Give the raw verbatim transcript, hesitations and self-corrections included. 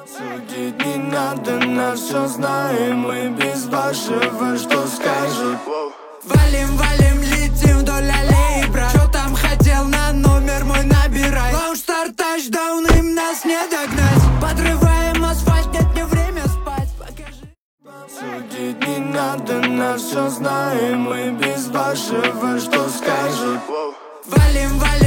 Судить не надо, на все знаем мы без вашего, что скажут. Валим, валим, летим вдоль аллеи, брат. Чё там хотел, на номер мой набирай. Лаунж-стар, тачдаун, им нас не догнать. Подрываем асфальт, нет, не время спать. Покажи. Судить не надо, на все знаем мы без вашего, что скажут. Валим, валим.